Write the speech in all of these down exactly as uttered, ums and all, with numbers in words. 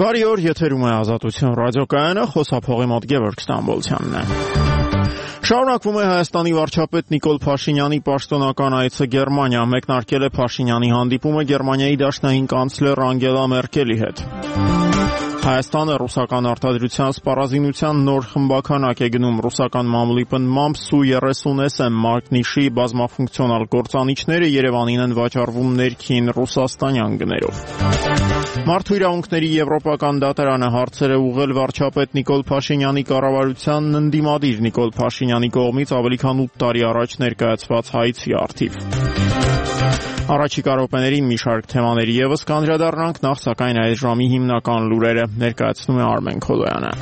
Բարի օր, եթերում է Ազատություն ռադիոկայանը, խոսափողի մոտ Գևորգ Ստամբոլցյանն է։ Շարունակվում է Հայաստանի վարչապետ Նիկոլ Փաշինյանի պաշտոնական այցը Գերմանիա, մեկնարկել է Փաշինյանի հանդիպումը Գերմանիայի դաշնային կանցլեր Անգելա Մերկելի հետ։ Հայաստանը ռուսական արտադրության սպառազինության նոր խմբականակ է գնում ռուսական մամուլի պնդմամբ Սու երեսուն էս էմ մակնիշի բազմաֆունկցիոնալ գործանիչները Երևանին են վաճառվում ներքին ռուսաստանյան գներով։ Մարդու իրավունքների եվրոպական դատարանը հարցեր է ուղղել վարչապետ Նիկոլ Փաշինյանի կառավարությանն ընդդիմադիր Նիկոլ Փաշինյանի կողմից ավելի քան ութ տարի առաջ ներկայացված հայցի առթիվ։ Առաջիկա րոպեներին մի շարք թեմաների ևս կանդրադառնանք, նախ սակայն այս ժամի հիմնական լուրերը ներկայացնում է Արմեն Քոլոյանը։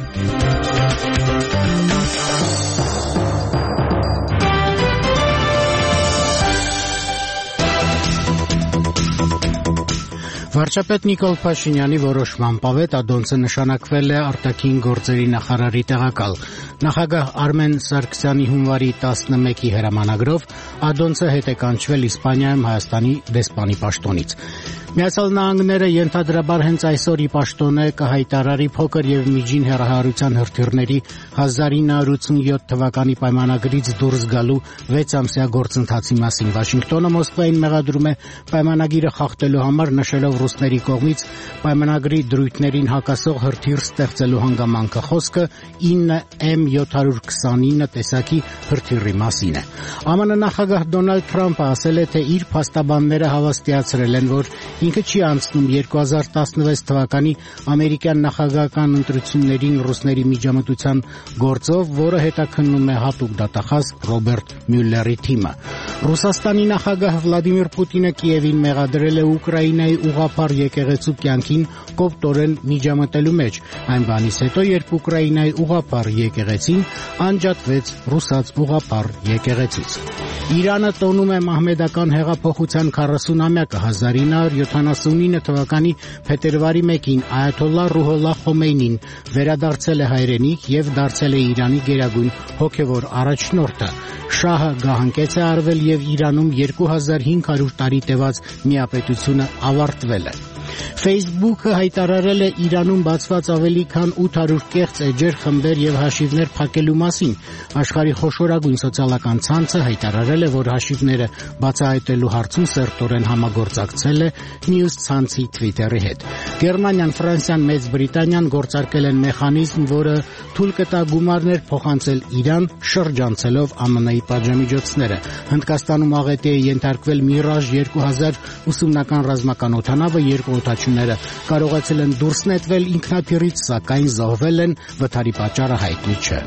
Վարչապետ Նիկոլ Փաշինյանի որոշմամբ Ավետ Ադոնցը նշանակվել է արտաքին գործերի նախարարի տեղակալ։ Նախագահ Արմեն Սարգսյանի հունվարի տասնմեկի հրամանագրով Ադոնցը հետ է կանչվել Իսպանիայում Հայաստանի դեսպանի պաշտոնից։ Միացյալ Նահանգները ենթադրաբար հենց այսօր ի պաշտոնե կհայտարարի փոքր եւ միջին հեռահարության հրթիռների հազար ինը հարյուր ութսունյոթ թվականի պայմանագրից դուրս գալու վեց ամսյա գործընթացի մասին։ Վաշինգտոնը Մոսկվային մեղադրում է պայմանագիրը խախտելու համար, նշելով ռուսների կողմից պայմանագրի դրույթներին հակասող հրթիռ ստեղծելու հանգամանքը։ Խոսքը ինը էմ յոթ հարյուր քսանինը տեսակի հրթիռի մասին է։ ԱՄՆ նախագահ Դոնալդ Թրամփը ասել է, թե իր փաստաբանները հավաստիացրել են, որ ինքը չի անցնում երկու հազար տասնվեց թվականի ամերիկյան նախագահական ընտրություններին ռուսների միջամտության գործով, որը հետաքննում է հատուկ դատախազ Ռոբերտ Մյուլլերի թիմը։ Ռուսաստանի նախագահ Վլադիմիր Պուտինը Կիևին մեղադրել է Ուկրաինայի ուղղափառ եկեղեցու կյանքին կոպտորեն միջամտելու մեջ, այն բանից հետո, երբ Ուկրաինայի ուղղափառ եկեղեցին անջատվեց ռուսաց ուղղափառ եկեղեցից։ Իրանը տոնում է մահմեդական հեղափոխության քառասունամյակը հազար ինը հարյուր յոթանասունինը թվականի փետրվարի մեկին Այաթոլլահ Ռուհոլլահ Խոմեյնին վերադարձել է հայրենիք եւ դարձել է Իրանի գերագույն հոգեվոր առաջնորդը։ Շահը գահանկեց է արվել եւ Իրանում երկու հազար հինգ հարյուր տարի տևած միապետությունը ավարտվել է։ Facebook-ը հայտարարել է Իրանում բացված ավելի քան ութ հարյուր կեղծ էջեր, խմբեր եւ հաշիվներ փակելու մասին։ Աշխարհի խոշորագույն սոցիալական ցանցը հայտարարել է, որ հաշիվները բացահայտելու հարցում սերտորեն համագործակցել է News ցանցի Twitter-ի հետ։ Գերմանիան, Ֆրանսիան, Մեծ Բրիտանիան գործարկել են մեխանիզմ, որը թույլ կտա գումարներ փոխանցել Իրան, շրջանցելով ԱՄՆ-ի պատժամիջոցները։ Հնդկաստանում աղետի է ենթարկվել Mirage երկու հազար ուսումնական ռազմական օդանավը, երկու օդաչուները կարողացել են դուրս նետվել ինքնաթիռից, սակայն զոհվել են, վթարի պատճառը հայտնի չէ։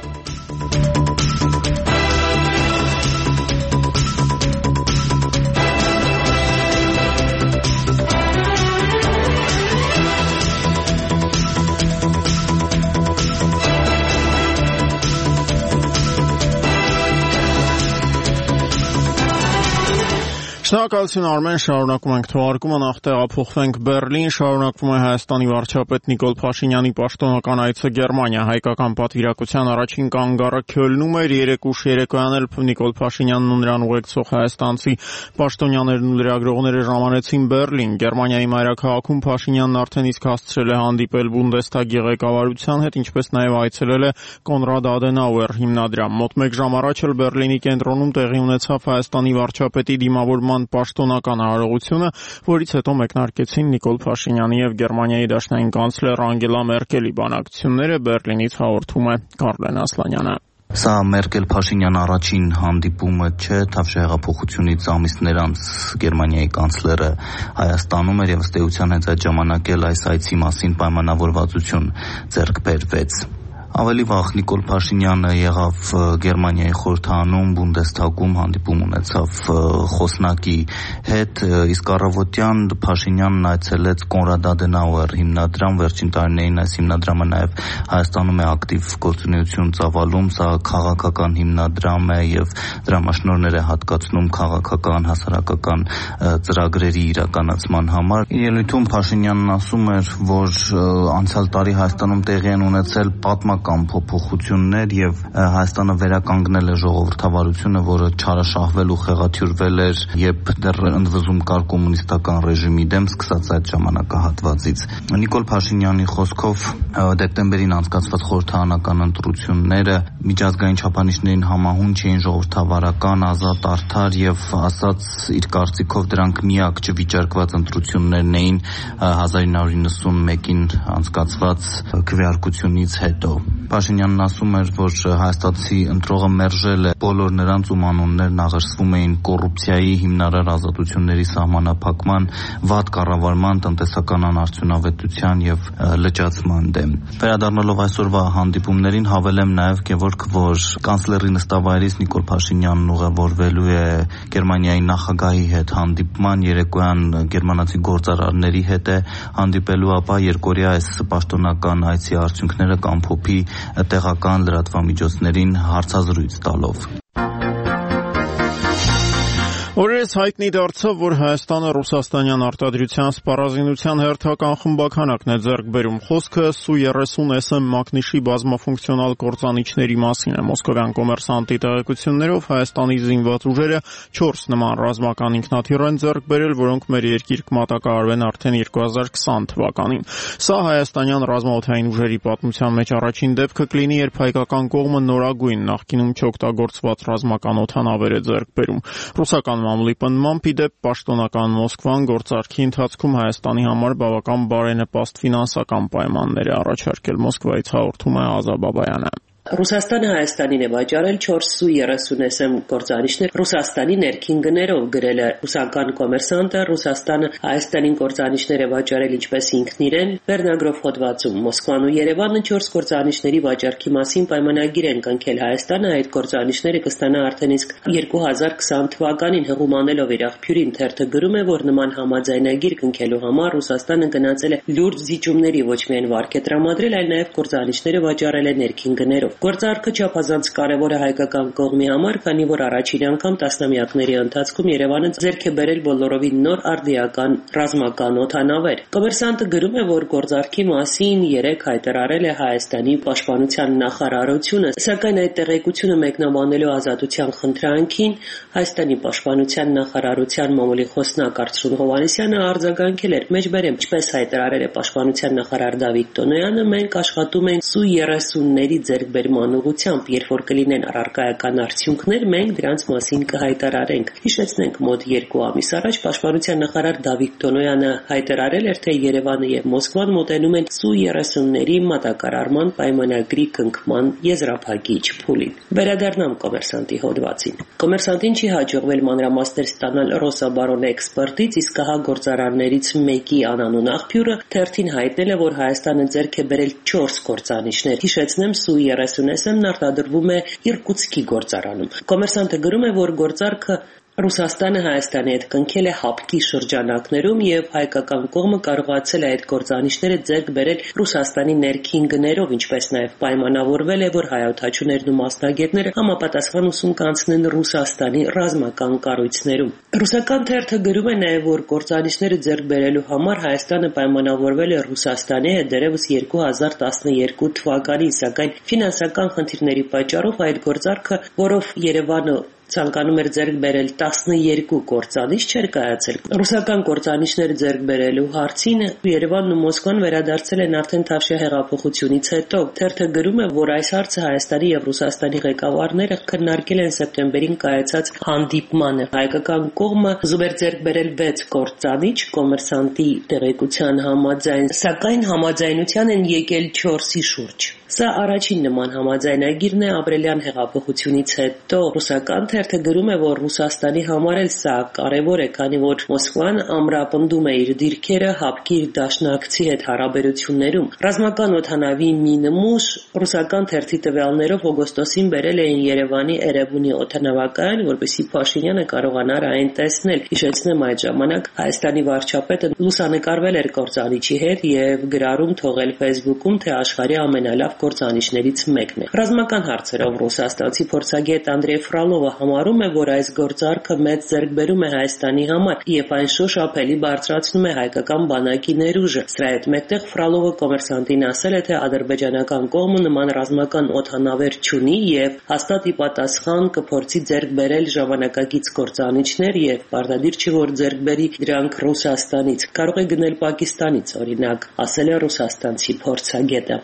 Շնորհակալություն Արմեն, շարունակում ենք թողարկումը, նախ տեղափոխվենք Բեռլին, շարունակվում է Հայաստանի վարչապետ Նիկոլ Փաշինյանի պաշտոնական այցը Գերմանիա, հայկական պատվիրակության առաջին կանգառը Քյոլնում էր, երեկ ուշ երեկոյան էլ Նիկոլ Փաշինյանն ու նրան ուղեկցող հայաստանցի պաշտոնյաներն ու լրագրողները ժամանեցին Բեռլին։ Գերմանիայի մայրաքաղաքում Փաշինյանն արդեն իսկ հասցրել է հանդիպել Բունդեսթագի ղեկավարության հետ, ինչպես նաև այցելել է Կոնրադ Ադենաուեր հիմնադրամ։ Մոտ մեկ ժամ առաջ էլ Բեռլինի կենտրոնում տեղի ունեցավ Հայաստանի վարչապետի դիմավորման պաշտոնական արարողությունը, որից հետո մեկնարկեցին Նիկոլ Փաշինյանի եւ Գերմանիայի դաշնային կանցլեր Անգելա Մերկելի բանակցությունները։ Բեռլինից հաղորդում է Կարլեն Ասլանյանը։ Սա Մերկել-Փաշինյան առաջին հանդիպումը չէ, Թավշյա-հեղափոխությունից ամիսներ անց Գերմանիայի կանցլերը Հայաստանում էր եւ ըստ էության հենց այդ ժամանակ էլ այս այցի մասին պայմանավորվածություն ձեռք բերվեց։ Ավելի վաղ Նիկոլ Փաշինյանը եղավ Գերմանիայի խորհրդարանում, Բունդեսթագում հանդիպում ունեցավ խոսնակի հետ, իսկ առավոտյան Փաշինյանն այցելեց Կոնրադ Ադենաուեր հիմնադրամ, վերջին տարիներին այս հիմնադրամը նաև Հայաստանում է ակտիվ գործունեություն ծավալում, սա քաղաքական հիմնադրամ է եւ դրամաշնորհներ է հատկացնում քաղաքական, հասարակական ծրագրերի իրականացման համար։ Ելույթում Փաշինյանն ասում էր, որ անցյալ տարի Հայաստանում տեղի են ունեցել պատմական հիմնական փոփոխություններ եւ Հայաստանը վերականգնել է ժողովրդավարությունը, որը չարաշահվել ու խեղաթյուրվել էր, երբ դեռ ընդվզում կար կոմունիստական ռեժիմի դեմ, սկսած այդ ժամանակահատվածից։ Նիկոլ Փաշինյանի խոսքով դեկտեմբերին անցկացված խորհրդարանական ընտրությունները միջազգային չափանիշներին համահունչ էին, ժողովրդավարական, ազատ, արդար եւ ասած իր կարծիքով դրանք միակ չվիճարկված ընտրություններն էին հազար ինը հարյուր նվսանմեկին անցկացված քվեարկությունից հետո։ Փաշինյանն ասում էր, որ հայաստանցի ընտրողը մերժել է բոլոր նրանց ում անուններն աղերսվում էին կոռուպցիայի, հիմնարար ազատությունների սահմանափակման, վատ կառավարման, տնտեսական անարդյունավետության եւ լճացման դեմ։ Վերադառնալով այսօրվա հանդիպումներին հավելեմ նաեւ Գևորգ, որ կանցլերի նստավայրից Նիկոլ Փաշինյանն ուղևորվելու է Գերմանիայի նախագահի հետ հանդիպման, երեկոյան գերմանացի գործարարների հետ է հանդիպելու, ապա երկօրյա այս պաշտոնական այցի արդյունքները կամփոփի տեղական լրատվամիջոցներին հարցազրույց տալով։ Օրերս հայտնի դարձավ, որ Հայաստանը ռուսաստանյան արտադրության սպառազինության հերթական խմբաքանակն է ձեռք բերում։ Խոսքը Սու երեսուն էս էմ մագնիշի բազմաֆունկցիոնալ կործանիչների մասին է։ Մոսկովյան կոմերսանտի տեղեկություններով Հայաստանի զինված ուժերը չորս նման ռազմական ինքնաթիռ են ձեռք բերել, որոնք մեր երկիր կմատակարարվեն արդեն երկու հազար քսան թվականին։ Սա հայաստանյան ռազմաօդային ուժերի պատմության մեջ առաջին դեպքը կլինի, երբ հայկական կողմը նորագույն նախկինում չօգտագործված ռազմական օդանավեր է ձեռք բերում։ Ռուսական մամուլի պնդմամբ, ի դեպ, պաշտոնական Մոսկվան գործարքի ընթացքում Հայաստանի համար բավական բարենպաստ ֆինանսական պայմաններ է առաջարկել։ Մոսկվայից հաղորդում է Ազա Բաբայանը։ Ռուսաստանը Հայաստանին է վաճառել չորս Սու երեսուն էս էմ կործանիչներ Ռուսաստանի ներքին գներով, գրել է ռուսական կոմերսանտը։ Ռուսաստանը Հայաստանին կործանիչներ է վաճառել ինչպես ինքն իրեն, վերնագրով հոդվածում։ Մոսկվան ու Երևանը չորս կործանիչների վաճառքի մասին պայմանագիր են կնքել։ Հայաստանը այդ կործանիչները կստանա արդեն իսկ երկու հազար քսան թվականին։ Հղումանելով իր աղբյուրին, թերթը գրում է, որ նման համաձայնագիր կնքելու համար Ռուսաստանը գնացել է լուրջ զիջումների, ոչ միայն վարկ է տրամադրել, այլ նաև կործանիչները վաճառել է ներքին գներով։ Գործարքը չափազանց կարևոր է հայկական կողմի համար, քանի որ առաջին անգամ տասնամյակների ընթացքում Երևանը ձեռք է բերել բոլորովին նոր արդիական ռազմական օդանավեր։ Կոմերսանտը գրում է, որ գործարքի մասին երեկ հայտարարել է Հայաստանի պաշտպանության նախարարությունը, սակայն այդ տեղեկությունը մեկնաբանելու ազատության խնդրանքին Հայաստանի պաշտպանության նախարարության մամուլի խոսնակ Արծրուն Հովհաննիսյանը արձագանքել էր։ Մեջբերեմ, ինչպես հայտարարել է պաշտպանության նախարար Դավիթ Տոնոյանը, մենք աշխատում ենք Սու երեսունների ձեռքբերման ուղղությամբ, երբ որ կլինեն առարկայական արդյունքներ, մենք դրանց մասին կհայտարարենք։ Հիշեցնենք, մոտ երկու ամիս առաջ պաշտպանության նախարար Դավիթ Տոնոյանը հայտարարել էր, թե Երևանը եւ Մոսկվան մոտենում են Սու երեսունների մատակարարման պայմանագրի կնքման եզրափակիչ փուլին։ Վերադառնամ կոմերսանտի հոդվածին։ Կոմերսանտին չի հաջողվել մանրամասներ ստանալ Ռոսաբարոն էքսպերտից, իսկ հա գործարաններից մեկի անանուն աղբյուրը թերթին հայտնել է, որ Հայաստանը ձեռք է բերել չորս կործանիչներ։ Հիշեցնեմ, Սու երեսուն էս էմն արտադրվում է Իրկուտսկի գործարանում։ Կոմերսանտը գրում է, որ գործարքը Ռուսաստանը Հայաստանի հետ կնքել է հապկի շրջանակներում եւ հայկական կողմը կարողացել է այդ կործանիչները ձեռք բերել Ռուսաստանի ներքին գներով, ինչպես նաեւ պայմանավորվել է, որ հայօդաչուներն ու մասնագետները համապատասխան ուսում կանցնեն Ռուսաստանի ռազմական կառույցներում։ Ռուսական թերթը գրում է նաեւ, որ կործանիչները ձեռք բերելու համար Հայաստանը պայմանավորվել է Ռուսաստանի հետ դեռևս երկու հազար տասներկու թվականին, սակայն ֆինանսական խնդիրների պատճառով այդ գործարքը, որով Երևանը ցանկանում էր ձեռք բերել տասներկու կործանիչ, չէր կայացել։ Ռուսական կործանիչները ձեռք բերելու հարցին Երևանն ու Մոսկվան վերադարձել են արդեն Թավշյա հեղափոխությունից հետո։ Թերթը գրում է, որ այս հարցը Հայաստանի եւ Ռուսաստանի ղեկավարները քննարկել են սեպտեմբերին կայացած հանդիպմանը։ Հայկական կողմը ուզում էր ձեռք բերել վեց կործանիչ, կոմերսանտի տեղեկության համաձայն, սակայն համաձայնության են եկել չորսի շուրջ։ Սա առաջին նման համաձայնագիրն է ապրիլյան հեղափոխությունից հետո։ Ռուսական թերթը գրում է, որ Ռուսաստանի համար էլ սա կարևոր է, քանի որ Մոսկվան ամրապնդում է իր դիրքերը հապկի իր դաշնակցի հետ հարաբերություններում։ Ռազմական օդանավի մի նմուշ ռուսական թերթի տվյալներով օգոստոսին բերել էին Երևանի Էրեբունի օդանավակայան, որպեսզի Փաշինյանը կարողանար այն տեսնել։ Հիշեցնեմ, այդ ժամանակ Հայաստանի վարչապետը լուսանկարվել էր կործանիչի հետ եւ գրառում թողել Facebook-ում, թե աշխարհի ամենալավ գործանիշներից մեկն է։ Ռազմական հարցերով ռուսաստանցի փորձագետ Անդրեյ Ֆրալովը համարում է, որ այս գործարքը մեծ ձեռքբերում է Հայաստանի համար եւ այն շոշափելի բարձրացնում է հայկական բանակի ներուժը։ Սրա հետ մեկտեղ Ֆրալովը Կոմերսանտին ասել է, թե ադրբեջանական կողմը նման ռազմական օդանավեր չունի եւ հաստատ ի պատասխան կփորձի ձեռք բերել ժամանակակից գործանիչներ եւ պարտադիր չի որ ձեռք բերի դրանք Ռուսաստանից, կարող է գնել Պակիստանից օրինակ, ասել է ռուսաստանցի փորձագետը։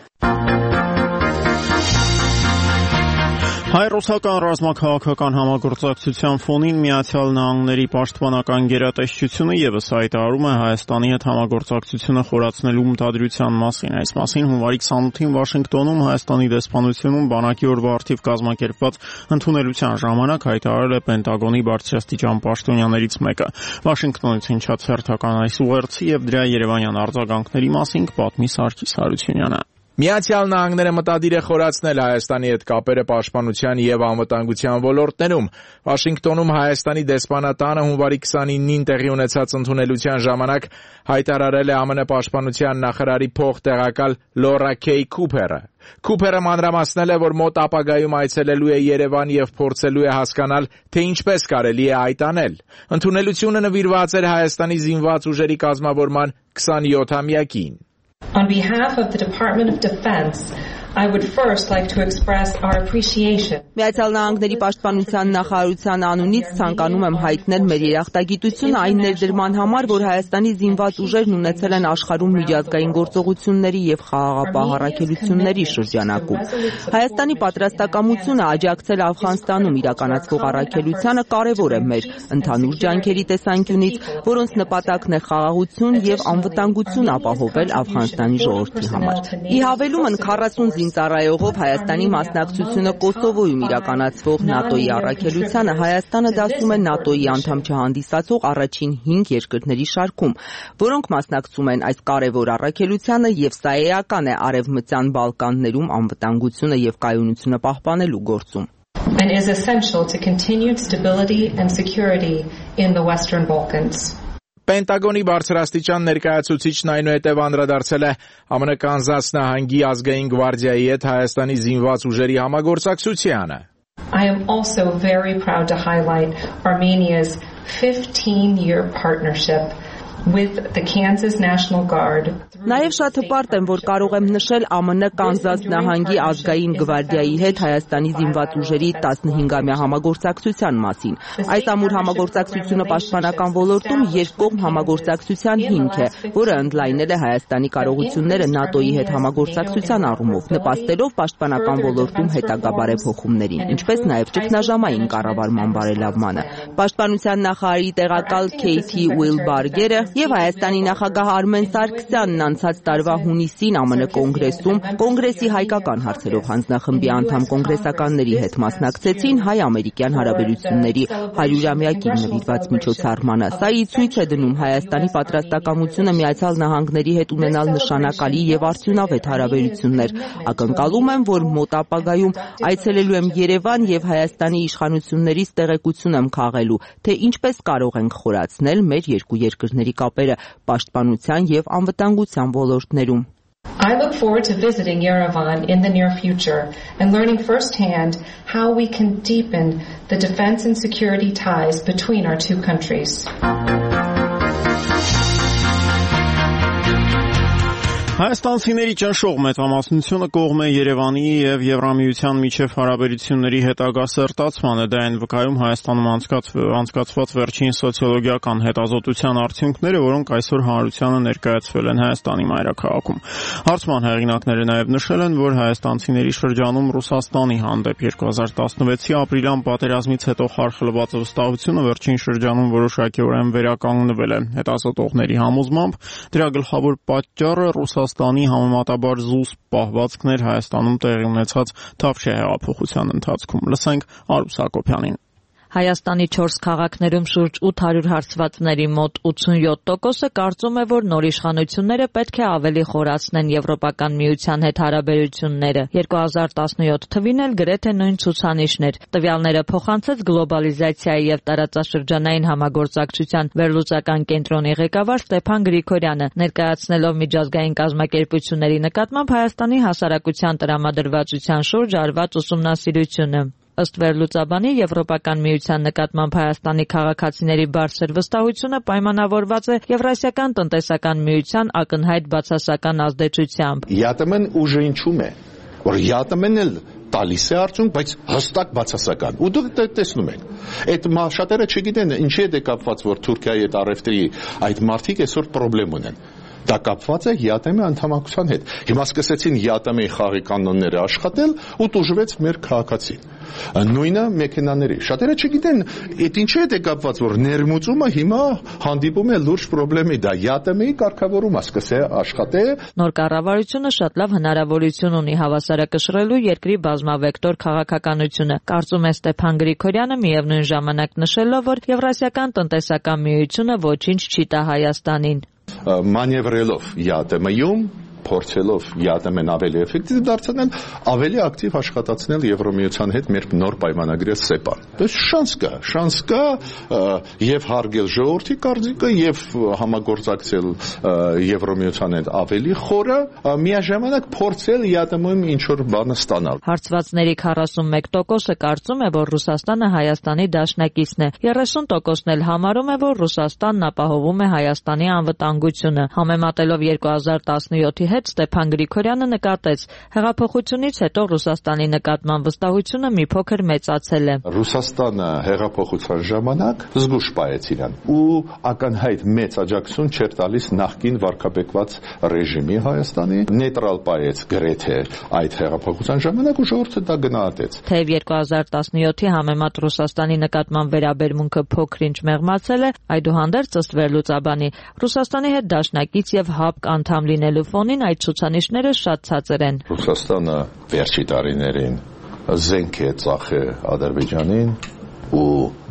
Հայ-ռուսական ռազմաքաղաքական համագործակցության ֆոնին Միացյալ Նահանգների պաշտպանական գերատեսչությունը ևս հայտարարում է Հայաստանի հետ համագործակցությունը խորացնելու մտադրության մասին։ Այս մասին հունվարի քսանութին Վաշինգտոնում Հայաստանի դեսպանությունում բանակի օրվա առթիվ կազմակերպված ընդունելության ժամանակ հայտարարել է Պենտագոնի բարձրաստիճան պաշտոնյաներից մեկը։ Վաշինգտոնից հնչած հերթական այս ուղերձի եւ դրա երևանյան արձագանքների մասին կպատմի Սարգիս Հարությունյանը։ Միացյալ Նահանգները մտադիր է խորացնել Հայաստանի հետ կապերը պաշտպանության եւ անվտանգության ոլորտներում։ Վաշինգտոնում Հայաստանի դեսպանատանը հունվարի քսանինին տեղի ունեցած ընդունելության ժամանակ հայտարարել է ԱՄՆ պաշտպանության նախարարի փոխտեղակալ Լորա Քեյ Քուփերը։ Քուփերը մանրամասնել է, որ մոտ ապագայում այցելելու է Երևան եւ փորձելու է հասկանալ, թե ինչպես կարելի է այդ անել։ Ընդունելությունը նվիրված էր Հայաստանի զինված ուժերի կազմավորման քսանյոթամյակին։ On behalf of the Department of Defense, I would first like to express our appreciation. Միացյալ Նահանգների պաշտպանության նախարարության անունից ցանկանում եմ հայտնել մեր երախտագիտությունը այն ներդրման համար, որ Հայաստանի զինված ուժերն ունեցել են աշխարհում միջազգային գործողությունների եւ խաղաղապահ առաքելությունների շրջանակում։ Հայաստանի պատրաստակամությունը աջակցել Աֆղանստանում իրականացվող առաքելությանը կարևոր է մեր ընդհանուր ջանքերի տեսանկյունից, որոնց նպատակն է խաղաղություն եւ անվտանգություն ապահովել Աֆղանստանի ժողովրդի համար։ Ի հավելումն քառասուն զինծառայողով Հայաստանի մասնակցությունը Կոսովոյում իրականացվող ՆԱՏՕ-ի առաքելությանը Հայաստանը դասում է ՆԱՏՕ-ի անդամ չհանդիսացող առաջին հինգ երկրների շարքում, որոնք մասնակցում են այս կարևոր առաքելությանը եւ սա էական է Արևմտյան Բալկաններում անվտանգությունը եւ կայունությունը պահպանելու գործում։ And is essential to continued stability and security in the Western Balkans. Պենտագոնի բարձրաստիճան ներկայացուցիչն այնուհետև անդրադարձել է ԱՄՆ Կանզաս նահանգի ազգային գվարդիայի հետ Հայաստանի զինված ուժերի համագործակցությանը։ I am also very proud to highlight Armenia's fifteen-year partnership with the Kansas National Guard. Նաև շատ հպարտ եմ, որ կարող եմ նշել ԱՄՆ Կանզաս նահանգի ազգային գվարդիայի հետ Հայաստանի զինված ուժերի տասնհինգամյա համագործակցության մասին։ Այս ամուր համագործակցությունը պաշտպանական ոլորտում երկկողմ համագործակցության հիմք է, որը ընդլայնել է Հայաստանի կարողությունները ՆԱՏՕ-ի հետ համագործակցության առումով, նպաստելով պաշտպանական ոլորտում հետագա բարեփոխումներին, ինչպես նաև ճգնաժամային կառավարման բարելավմանը։ Պաշտպանության նախարարի տեղակալ Քեյթի Ուիլբարգերը եւ Հայաստանի նախագահ Արմեն Սարգսյանն անցած տարվա հունիսին ԱՄՆ կոնգրեսում կոնգրեսի հայկական հարցերով հանձնախմբի անդամ կոնգրեսականների հետ մասնակցեցին հայ-ամերիկյան հարաբերությունների հարյուրամյակին նվիրված միջոցառմանը։ Սա ի ցույց է դնում Հայաստանի պատրաստակամությունը Միացյալ Նահանգների հետ ունենալ նշանակալի եւ արդյունավետ հարաբերություններ։ Ակնկալում եմ, որ մոտ ապագայում այցելելու եմ Երևան եւ Հայաստանի իշխանություններից տեղեկություն եմ քաղելու, թե ինչպես կարող ենք խորացնել մեր երկու երկրների կապերը պաշտպանության եւ անվտանգության ոլորտներում։ I look forward to visiting Yerevan in the near future and learning firsthand how we can deepen the defense and security ties between our two countries. Հայաստանցիների ճնշող մեծամասնությունը կողմ է Երևանի եւ Եվրամիության միջև հարաբերությունների հետագա սերտացմանը, դա այն վկայում Հայաստանում անցկացված վերջին սոցիոլոգիական հետազոտության արդյունքները, որոնք այսօր հանրությանը ներկայացվել են Հայաստանի մայրաքաղաքում։ Հարցման հեղինակները նաեւ նշել են, որ հայաստանցիների շրջանում Ռուսաստանի հանդեպ երկու հազար տասնվեցի ապրիլյան պատերազմից հետո խարխլված վստահությունը վերջին շրջանում որոշակիորեն վերականգնվել է։ Հետազոտողների համոզմամբ դրա գլխավոր պատճառը Ռուսաստանի համեմատաբար զուսպ պահվածքն էր Հայաստանում տեղի ունեցած Թավշյա հեղափոխության ընթացքում։ Լսենք Արուս Հակոբյանին։ Հայաստանի չորս քաղաքներում շուրջ ութ հարյուր հարցվածների մոտ ութսունյոթ տոկոսը կարծում է, որ նոր իշխանությունները պետք է ավելի խորացնեն Եվրոպական միության հետ հարաբերությունները։ երկու հազար տասնյոթ թվին էլ գրեթե նույն ցուցանիշներ։ Տվյալները փոխանցեց գլոբալիզացիայի եւ տարածաշրջանային համագործակցության վերլուծական կենտրոնի ղեկավար Ստեփան Գրիգորյանը, ներկայացնելով միջազգային կազմակերպությունների նկատմամբ Հայաստանի հասարակության տրամադրվածության շուրջ արված ուսումնասիրությունը։ Ըստ վերլուծաբանի, Եվրոպական միության նկատմամբ Հայաստանի քաղաքացիների բարձր վստահությունը պայմանավորված է Եվրասիական տնտեսական միության ակնհայտ բացասական ազդեցությամբ։ ԵԱՏՄ-ն ուժը ինչու՞մ է, որ ԵԱՏՄ-ն էլ տալիս է արդյունք, բայց հստակ բացասական։ Ու դուք տեսնում եք, այդ շատերը չգիտեն ինչի է դե կապված, որ Թուրքիայի հետ առևտրի այդ մարդիկ այսօր խնդրեմ ունեն։ Դա կապված է ԵԱՏՄ-ի անդամակցության հետ։ Հիմա սկսեցին ԵԱՏՄ-ի խաղի կանոնները աշխատել ու տուժվեց մեր քաղաքացին։ Նույնը մեքենաների։ Շատերը չգիտեն, այդ ինչի է կապված, որ ներմուծումը հիմա հանդիպում է լուրջ խնդրեմի, դա ԵԱՏՄ-ի կարգավորումը սկսե աշխատել։ Նոր կառավարությունը շատ լավ հնարավորություն ունի հավասարակշռելու երկրի բազմավեկտոր քաղաքականությունը, կարծում է Ստեփան Գրիգորյանը, միևնույն ժամանակ նշելով, որ Եվրասիական տնտեսական միությունը ոչինչ չի տա Հայաստանին։ Մանևրելով ԵԱՏՄ-ում, փորձելով ԵԱՏՄ-ն ավելի էֆեկտիվ դարձնել, ավելի ակտիվ աշխատացնել Եվրոմիության հետ մեր նոր պայմանագրի սեպան։ Դա շանս կա, շանս կա եւ հարգել ժողովրդի կարծիքը եւ համագործակցել Եվրոմիության հետ ավելի խորը, միաժամանակ փորձել ԵԱՏՄ-ում ինչ որ բանը ստանալ։ Հարցվածների քառասունմեկ տոկոսը կարծում է, որ Ռուսաստանը Հայաստանի դաշնակիցն է։ երեսուն տոկոսն էլ համարում է, որ Ռուսաստանն ապահովում է Հայաստանի անվտանգությունը։ Համեմատելով երկու հազար տասնյոթի հետ Ստեփան Գրիգորյանը նկատեց, հեղափոխությունից հետո Ռուսաստանի նկատմամբ վստահությունը մի փոքր մեծացել է։ Ռուսաստանը հեղափոխության ժամանակ զգուշ պահեց իրան ու ակնհայտ մեծ աջակցություն չէր տալիս նախկին վարկաբեկված ռեժիմի Հայաստանի, նեյտրալ պահեց գրեթե այդ հեղափոխության ժամանակ ու ժողովուրդը դա գնահատեց։ Թեև երկու հազար տասնյոթի համեմատ Ռուսաստանի նկատմամբ վերաբերմունքը փոքր-ինչ մեղմացել է, այդուհանդերձ ըստ վերլուծաբանի Ռուսաստանի հետ դաշնակից եւ ՀԱՊԿ անդամ լինելու ֆոնին այդ ցուցանիշները շատ ցածր են։ Ռուսաստանը վերջի տարիներին զենք է ծախել Ադրբեջանին ու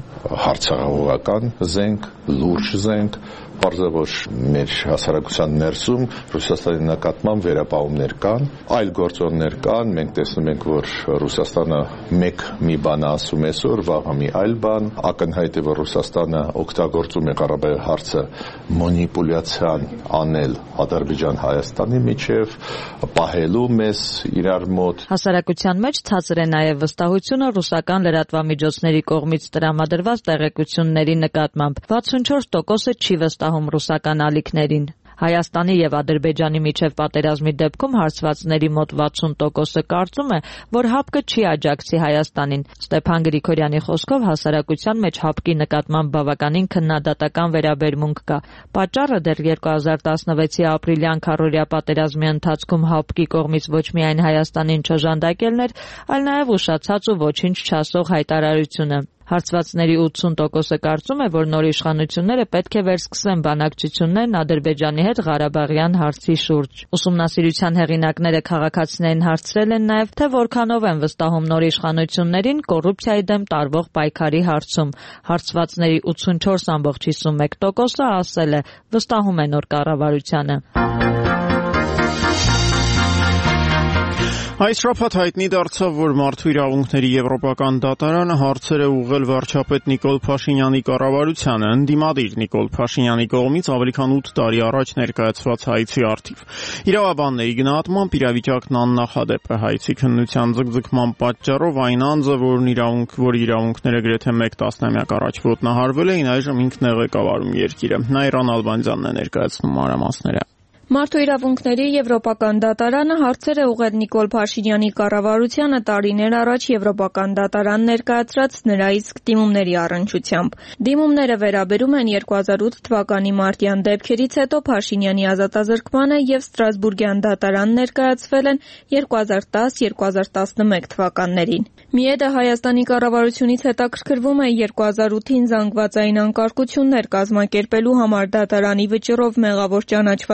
հարցահողական զենք, լուրջ զենք, պարզավոր մեր հասարակության ներսում Ռուսաստանի նկատմամբ վերապահումներ կան, այլ գործոններ կան, մենք տեսնում ենք, որ Ռուսաստանը մեկ մի բան ասում է այսօր, վաղը մի այլ բան, ակնհայտ է, որ Ռուսաստանը օգտագործում է Ղարաբաղի հարցը մանիպուլյացիան անել Ադրբեջան-Հայաստանի միջև, պահելու մեզ իրար մոտ։ Հասարակության մեջ ցածր է նաև վստահությունը ռուսական լրատվամիջոցների կողմից տրամադրված տեղեկությունների նկատմամբ։ վաթսունչորս տոկոսը չի վստահում ռուսական ալիքներին։ Հայաստանի եւ Ադրբեջանի միջև պատերազմի դեպքում հարցվածների մոտ վաթսուն տոկոսը կարծում է, որ ՀԱՊԿ-ը չի աջակցի Հայաստանին։ Ստեփան Գրիգորյանի խոսքով հասարակության մեջ ՀԱՊԿ-ի նկատմամբ բավականին քննադատական վերաբերմունք կա։ Պատճառը դեռ երկու հազար տասնվեցի ապրիլյան քառօրյա պատերազմի ընթացքում ՀԱՊԿ-ի կողմից ոչ միայն Հայաստանին չժանդակելն էր, այլ նաեւ ուշացած ու ոչինչ չասող հայտարարությունը։ Հարցվածների ութսուն տոկոսը կարծում է, որ նոր իշխանությունները պետք է վերսկսեն բանակցություններն Ադրբեջանի հետ Ղարաբաղյան հարցի շուրջ։ Ուսումնասիրության հեղինակները քաղաքացիներին հարցրել են նաև, թե որքանով են վստահում նոր իշխանություններին կոռուպցիայի դեմ տարվող պայքարի հարցում։ Հարցվածների ութսունչորս կόμμα հիսունմեկ տոկոսը ասել է, վստահում է նոր կառավարությանը։ Այս շաբաթ հայտնի դարձավ, որ Մարդու իրավունքների եվրոպական դատարանը հարցեր է ուղղել վարչապետ Նիկոլ Փաշինյանի կառավարությանը ընդդիմադիր Նիկոլ Փաշինյանի կողմից ավելի քան ութ տարի առաջ ներկայացված հայցի առթիվ։ Իրավաբանների գնահատմամբ իրավիճակն աննախադեպ է հայցի քննության ձգձգման պատճառով այն անձը, որն իրավունք, որ իրավունքները գրեթե մեկ տասնամյակ առաջ ոտնահարվել էին, այժմ ինքն է ղեկավարում երկիրը։ Նաիրան Ալբանդյանն է ներկայացնում մանրամասները։ Մարդու իրավունքների եվրոպական դատարանը հարցեր է ուղղել Նիկոլ Փաշինյանի կառավարությանը տարիներ առաջ եվրոպական դատարան ներկայացրած նրա իսկ դիմումների առնչությամբ։ Դիմումները վերաբերում են երկու հազար ութ թվականի մարտյան դեպքերից հետո Փաշինյանի ազատազրկմանը եւ Ստրասբուրգյան դատարան ներկայացվել են երկու հազար տասը երկու հազար տասնմեկ թվականներին։ Միեդը Հայաստանի կառավարությունից հետաքրքրվում է երկու հազար ութին զանգվածային անկարգություններ կազմակերպելու համար դատարանի վճռով մեղավոր ճանաչված Փաշինյանը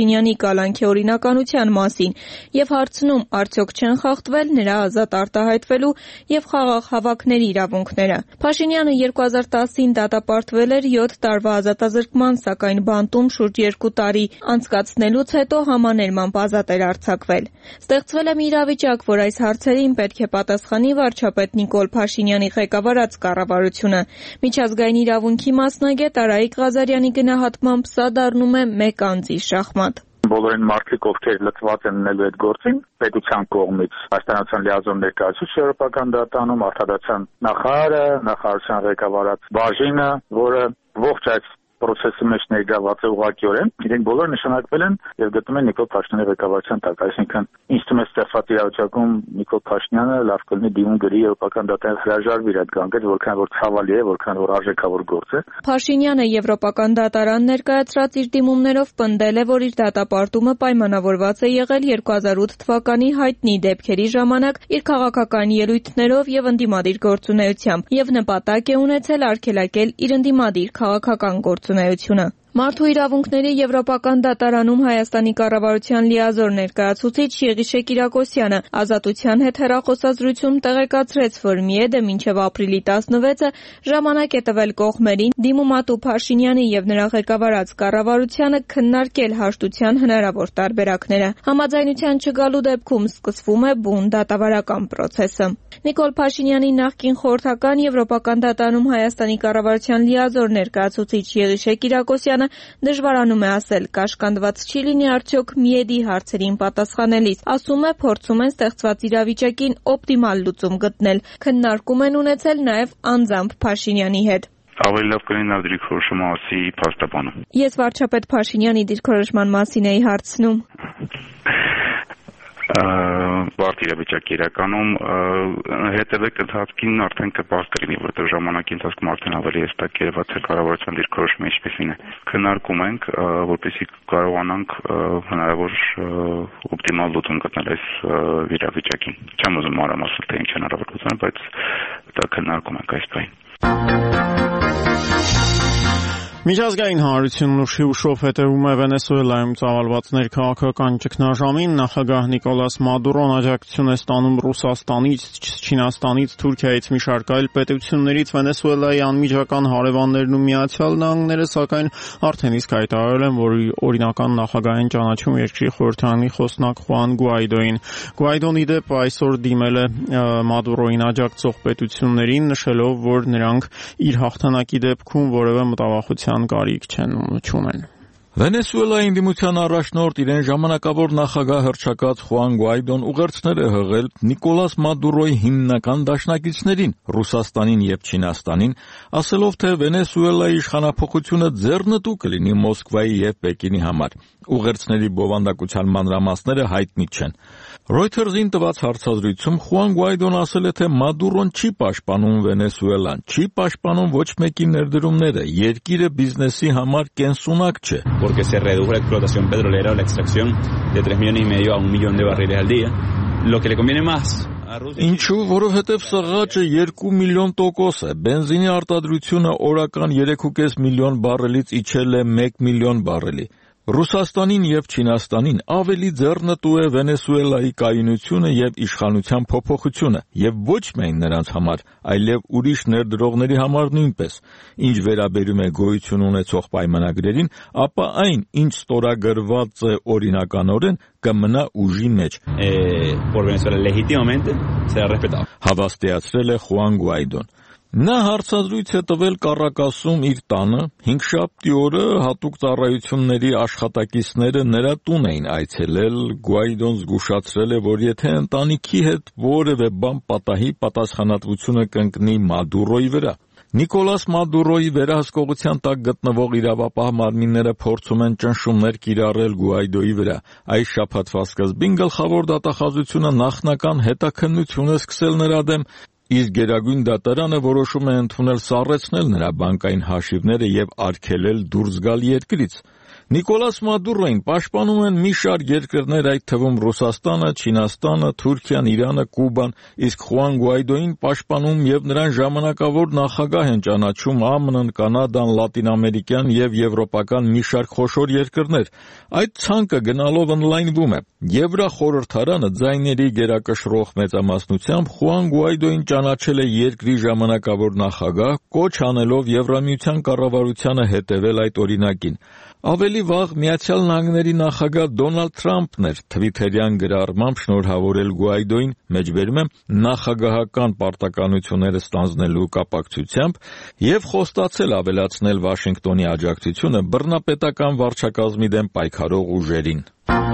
Փաշինյանի կալանքի օրինականության մասին եւ հարցնում արդյոք չեն խախտվել նրա ազատ արտահայտվելու եւ խաղաղ հավաքների իրավունքները։ Փաշինյանը երկու հազար տասին դատապարտվել էր յոթ տարվա ազատազրկման, սակայն բանտում շուրջ երկու տարի անցկացնելուց հետո համաներմամբ ազատ էր արձակվել։ Ստեղծվել է մի իրավիճակ, որ այս հարցերին պետք է պատասխանի վարչապետ Նիկոլ Փաշինյանի ղեկավարած կառավարությունը։ Միջազգային իրավունքի մասնագետ Արայիկ Ղազարյանի գնահատմամբ սա դառնում է մեկ անձի շախմատ։ Բոլորին մարդիկ, ովքեր լծված են ունելու այդ գործին, պետության կողմից հայաստանյան լիազոր ներկայացուցիչ Եվրոպական դատարանում, արտադրության նախարարը, նախարարության ղեկավարած բաժինը, որը ողջ այդ process-ի մեջ ներգրաված է ուղղակիորեն, իրենք բոլորը նշանակվել են եւ գտնվում են Նիկոլ Փաշինյանի ղեկավարության տակ, այսինքն ինձ թվում է ստեղծված իրավիճակում Նիկոլ Փաշինյանը լավ կլինի դիմում գրի Եվրոպական դատարան հրաժարվի այդ գանգից, որքան որ ցավալի է, որքան որ արժեքավոր գործ է։ Փաշինյանը Եվրոպական դատարան ներկայացրած իր դիմումներով պնդել է, որ իր դատապարտումը պայմանավորված է եղել երկու հազար ութ թվականի հայտնի դեպքերի ժամանակ իր քաղաքական ելույթներով եւ ընդդիմադիր գործունեությամբ եւ նպատակ է ունեցել արգելակել իր ընդդիմադիր քաղաքական գործունեությունը։ Մարդու իրավունքների Եվրոպական դատարանում Հայաստանի կառավարության լիազոր ներկայացուցիչ Եղիշե Կիրակոսյանը ազատության հետ հեռախոսազրույցում տեղեկացրեց, որ ՄԻԵԴ-ը մինչև ապրիլի տասնվեցը ժամանակ է տվել կողմերին դիմումատու Փաշինյանի եւ նրա ղեկավարած կառավարությանը քննարկել հաշտության հնարավոր տարբերակները։ Համաձայնության չգալու դեպքում սկսվում է բուն դատավարական process-ը։ Նիկոլ Փաշինյանի նախկին խորհրդական Եվրոպական դատարանում Հայաստանի կառավարության լիազոր ներկայացուցիչ Եղիշե Կիրակոսյանը դժվարանում է ասել, կաշկանդված չի լինի արդյոք ՄԻԵԴ-ի հարցերին պատասխանելիս։ Ասում է, փորձում են ստեղծված իրավիճակին օպտիմալ լուծում գտնել։ Քննարկում են ունեցել նաև անձամբ Փաշինյանի հետ։ Ավելի լավ կլինի նա դիրքորոշումը ասի փաստաբանում։ Ես վարչապետ Փաշինյանի դիրքորոշման մասին էի հարցնում։ Բարդ իրավիճակ իրականում հետևեք ընթացքին արդեն կպաստ կլինի, որտեղ ժամանակի ընթացքում արդեն ավելի հստակ երևաց է կառավարության դիրքորոշումը ինչպեսին է։ Քննարկում ենք, որպեսզի կարողանանք հնարավոր օպտիմալ լուծում գտնել այս իրավիճակին։ Չեմ ուզում մանրամասնել, թե ինչ հնարավոր լուծում, բայց դա քննարկում ենք այս բանը։ Միջազգային հանրությունն ուշի ուշով հետևում է Վենեսուելայում ծավալված ներքաղաքական ճգնաժամին։ Նախագահ Նիկոլաս Մադուրոն աջակցություն է ստանում Ռուսաստանից, Չինաստանից, Թուրքիայից մի շարք այլ պետություններից։ Վենեսուելայի անմիջական հարևաններն ու Միացյալ Նահանգները սակայն արդեն իսկ հայտարարել են, որ օրինական նախագահ են ճանաչում երկրի խորհրդարանի խոսնակ Խուան Գուայդոին։ Գուայդոն ի դեպ այսօր դիմել է Մադուրոին աջակցող պետություններին, նշելով, որ նրանք իր հաղթանակի դեպքում որևէ մտավախության կարիք չեն ունեն։ Վենեսուելայի ընդդիմության առաջնորդ իրեն ժամանակավոր նախագահ հռչակած Խուան Գուայդոն ուղերձներ է հղել Նիկոլաս Մադուրոյի հիմնական դաշնակիցներին Ռուսաստանին եւ Չինաստանին, ասելով, թե Վենեսուելայի իշխանափոխությունը ձեռնտու կլինի Մոսկվայի եւ Պեկինի համար։ Ուղերձների բովանդակության մանրամասները հայտնի չեն։ Reuters-ին տված հարցազրույցում Խուան Գուայդոն ասել է, թե Մադուրոն չի պաշտպանում Վենեսուելան, չի պաշտպանում ոչ մեկի ներդրումները, երկիրը բիզնեսի համար կենսունակ չէ։ Porque se redujo la explotación petrolera o la extracción de tres millones y medio a un millón de barriles al día. Lo que le conviene más Ինչու, որովհետև սղաճը երկու միլիոն տոկոս է, բենզինի արտադրությունը օրական երեք ու կես միլիոն բարելից իջել է մեկ միլիոն բարելի։ Ռուսաստանին եւ Չինաստանին ավելի ձեռնտու է Վենեսուելայի կայունությունը եւ իշխանության փոփոխությունը, եւ ոչ միայն նրանց համար, այլև ուրիշ ներդրողների համար նույնպես։ Ինչ վերաբերում է գոյություն ունեցող պայմանագրերին, ապա այն, ինչ ստորագրված է օրինականորեն, կմնա ուժի մեջ։ Հավաստիացրել է Խուան Գուայդոն։ Նա հարցազրույց է տվել Կարակասում իր տանը, հինգշաբթի օրը հատուկ ծառայությունների աշխատակիցները նրա տուն էին այցելել, Գուայդոն զգուշացրել է, որ եթե ընտանիքի հետ որևէ բան պատահի, պատասխանատվությունը կընկնի Մադուրոյի վրա։ Նիկոլաս Մադուրոյի վերահսկողության տակ գտնվող իրավապահ մարմինները փորձում են ճնշումներ կիրառել Գուայդոյի վրա։ Այս շաբաթվա սկզբին գլխավոր դատախազությունը նախնական հետաքննություն է սկսել նրա դեմ, իսկ Գերագույն դատարանը որոշում է ընդունել սառեցնել նրա բանկային հաշիվները եւ արգելել դուրս գալ երկրից։ Նիկոլաս Մադուրոին պաշտպանում են մի շարք երկրներ, այդ թվում Ռուսաստանը, Չինաստանը, Թուրքիան, Իրանը, Կուբան, իսկ Խուան Գուայդոին պաշտպանում եւ նրան ժամանակավոր նախագահ են ճանաչում Α M N-ն, Կանադան, լատինամերիկյան եւ եվրոպական մի շարք խոշոր երկրներ։ Այդ ցանկը գնալով ընդլայնվում է։ Եվրախորհրդարանը ձայների գերակշռող մեծամասնությամբ Խուան Գուայդոին ճանաչել է երկրի ժամանակավոր նախագահ, կոչ անելով Եվրամիության կառավարությանը հետևել այդ օրինակին։ Ավելի վաղ Միացյալ Նահանգների նախագահ Դոնալդ Թրամփն էր թվիթերյան գրառմամբ շնորհավորել Գուայդոին, մեջբերում եմ նախագահական պարտականությունները ստանձնելու կապակցությամբ եւ խոստացել ավելացնել Վաշինգտոնի աջակցությունը բռնապետական վարչակազմի դեմ պայքարող ուժերին։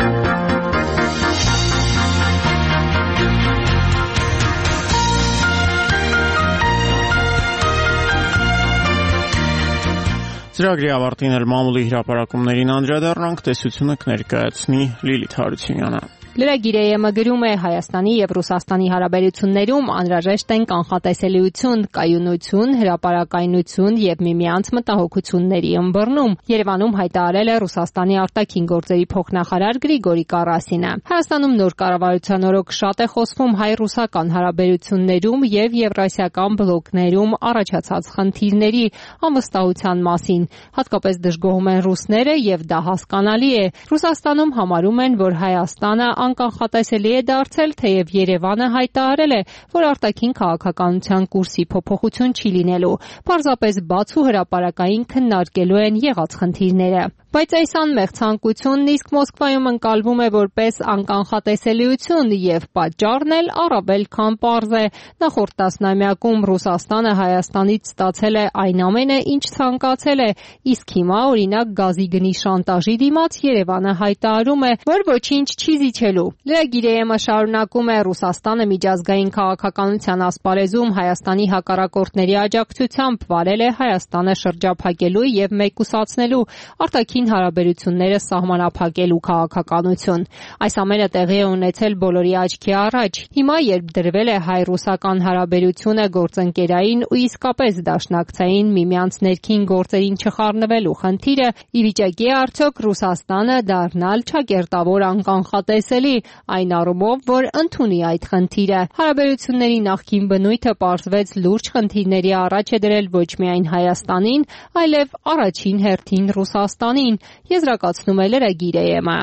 Ծրագրի ավարտին էլ մամուլի հրապարակումներին անդրադառնանք, տեսությունը կներկայացնի Լիլիթ Հարությունյանը։ Լրագիրը գրում է Հայաստանի եւ Ռուսաստանի հարաբերություններում անհրաժեշտ են կանխատեսելիություն, կայունություն, հրապարակայնություն եւ միմյանց մտահոգությունների ըմբռնում։ Երևանում հայտարարել է Ռուսաստանի արտաքին գործերի փոխնախարար Գրիգորի Կարասինը։ Հայաստանում նոր կառավարության օրոք շատ է խոսվում հայ-ռուսական հարաբերություններում եւ եվրասիական բլոկներում առաջացած խնդիրների անվստահության մասին։ Հատկապես դժգոհում են ռուսները եւ դա հասկանալի է։ Ռուսաստանում համարում են, որ Հայաստանը անկանխատեսելի է դարձել, թեև Երևանը հայտարարել է, որ արտաքին քաղաքականության կուրսի փոփոխություն չի լինելու, պարզապես բաց ու հրապարակային քննարկելու են եղած խնդիրները։ Բայց այս անմեղ ցանկությունն իսկ Մոսկվայում ընկալվում է որպես անկանխատեսելիություն եւ պատճառն էլ առավել քան պարզ է։ Նախորդ տասնամյակում Ռուսաստանը Հայաստանից ստացել է այն ամենը, ինչ ցանկացել է, իսկ հիմա օրինակ գազի գնի շանտաժի դիմաց Երևանը հայտարարում է, որ ոչինչ չի զիջելու։ Լրագիրը շարունակում է Ռուսաստանը միջազգային քաղաքականության ասպարեզում Հայաստանի հակառակորդների աջակցությամբ վարել է Հայաստանը շրջափակելու եւ մեկուսացնելու արտաքին հարաբերությունները սահմանափակելու քաղաքականություն։ Այս ամենը տեղի է ունեցել բոլորի աչքի առաջ։ Հիմա, երբ դրվել է հայ-ռուսական հարաբերությունը գործընկերային ու իսկապես դաշնակցային միմյանց ներքին գործերին չխառնվելու խնդիրը, ի վիճակի է արդյոք Ռուսաստանը դառնալ չակերտավոր անկանխատեսելի, այն առումով, որ ընդունի այդ խնդիրը։ Հարաբերությունների նախկին բնույթը պարզվեց լուրջ խնդիրների առաջ է դրել ոչ միայն Հայաստանին, այլև առաջին հերթին Ռուսաստանին, եզրակացնում է լրագիրը։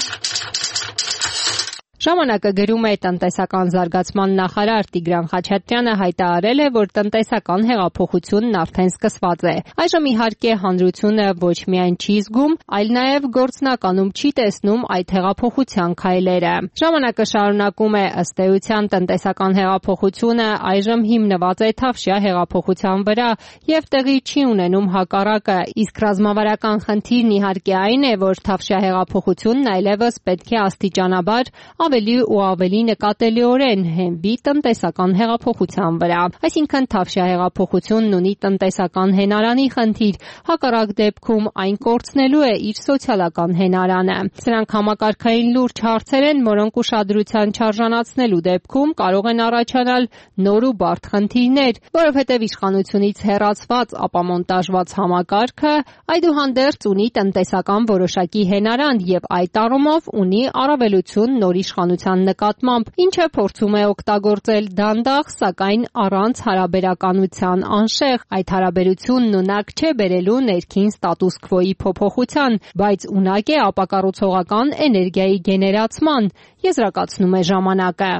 Ժամանակը գրում է տնտեսական զարգացման նախարար Տիգրան Խաչատրյանը հայտարարել է, որ տնտեսական հեղափոխությունն արդեն սկսված է։ Այժմ իհարկե հանրությունը ոչ միայն չի զգում, այլ նաև գործնականում չի տեսնում այդ հեղափոխության քայլերը։ Ժամանակը շարունակում է ըստ էության տնտեսական հեղափոխությունը այժմ հիմնված է Թավշյա հեղափոխության վրա եւ տեղի չի ունենում հակառակը, իսկ ռազմավարական խնդիրն իհարկե այն է, որ Թավշյա հեղափոխությունն այլևս պետք է աստիճանաբար ավելի ու ավելի նկատելիորեն հենվի տնտեսական հեղափոխության վրա։ Այսինքն Թավշյա հեղափոխությունն ունի տնտեսական հենարանի խնդիր, հակառակ դեպքում այն կորցնելու է իր սոցիալական հենարանը։ Սրանք համակարգային լուրջ հարցեր են, որոնք ուշադրության չարժանացնելու դեպքում կարող են առաջանալ նոր ու բարդ խնդիրներ, որովհետև իշխանությունից հեռացված ապամոնտաժված համակարգը այդուհանդերձ ունի տնտեսական որոշակի հենարան եւ այդ առումով ունի առավելություն նոր իշխանության նկատմամբ, ինչը փորձում է օգտագործել դանդաղ, սակայն առանց հարաբերականության անշեղ։ Այդ հարաբերությունն ունակ չէ բերելու ներքին ստատուս քվոյի փոփոխության, բայց ունակ է ապակառուցողական էներգիայի գեներացման, եզրակացնում է ժամանակը։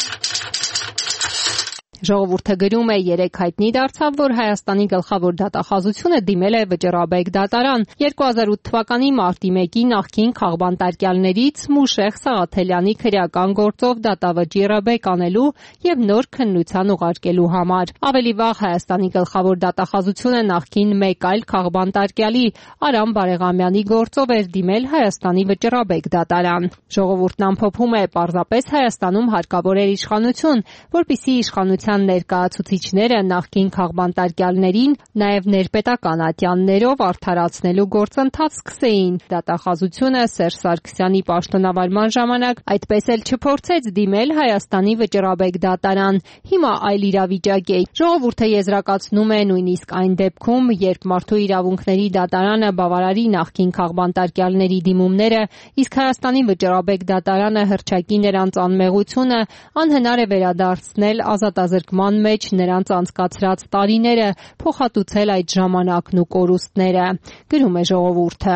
Ժողովուրդը գրում է երեկ հայտնի դարձավ, որ Հայաստանի գլխավոր դատախազությունը դիմել է Վճռաբեկ դատարան։ երկու հազար ութ թվականի մարտի մեկի նախկին քաղբանտարկյալներից Մուշեղ Սաղաթելյանի քրեական գործով դատավճիռը բեկանելու եւ նոր քննության ուղարկելու համար։ Ավելի վաղ Հայաստանի գլխավոր դատախազությունը նախկին մեկ այլ քաղբանտարկյալի Արամ Բարեղամյանի գործով էր դիմել Հայաստանի Վճռաբեկ դատարան։ Ժողովուրդն ամփոփում է, պարզապես Հայաստանում հարկավոր էր իշխանություն, որպիսի իշխանության Հանրապետության ներկայացուցիչները նախկին քաղբանտարկյալներին նաև ներպետական ատյաններով արդարացնելու գործընթաց սկսեին։ Դատախազությունը Սերժ Սարգսյանի պաշտոնավարման ժամանակ այդպես էլ չփորձեց դիմել Հայաստանի վճռաբեկ դատարան։ Հիմա այլ իրավիճակ է։ Ժողովուրդը եզրակացնում է նույնիսկ այն դեպքում, երբ Մարդու իրավունքների դատարանը բավարարի նախկին քաղբանտարկյալների դիմումները, իսկ Հայաստանի վճռաբեկ դատարանը հռչակի նրանց անմեղությունը, անհնար է վերադարձնել ազատազրկման մեջ նրանց անցկացրած տարիները, փոխհատուցել այդ ժամանակն ու կորուստները, գրում է Ժողովուրդը։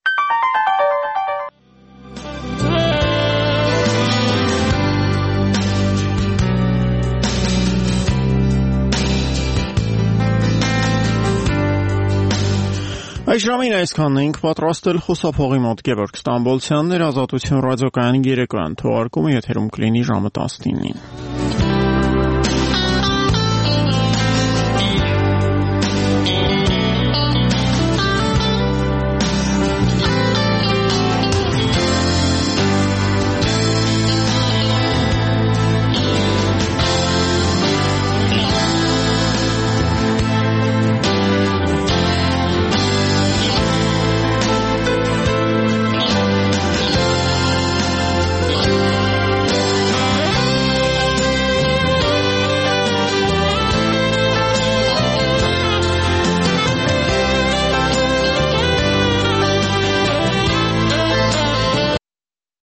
Այս ժամին այսքանն էինք պատրաստել խոսափողի մոտ Գևորգ Ստամբոլցյանն էր, Ազատություն ռադիոկայանի երեկոյան թողարկումը եթերում կլինի ժամը տասնինին։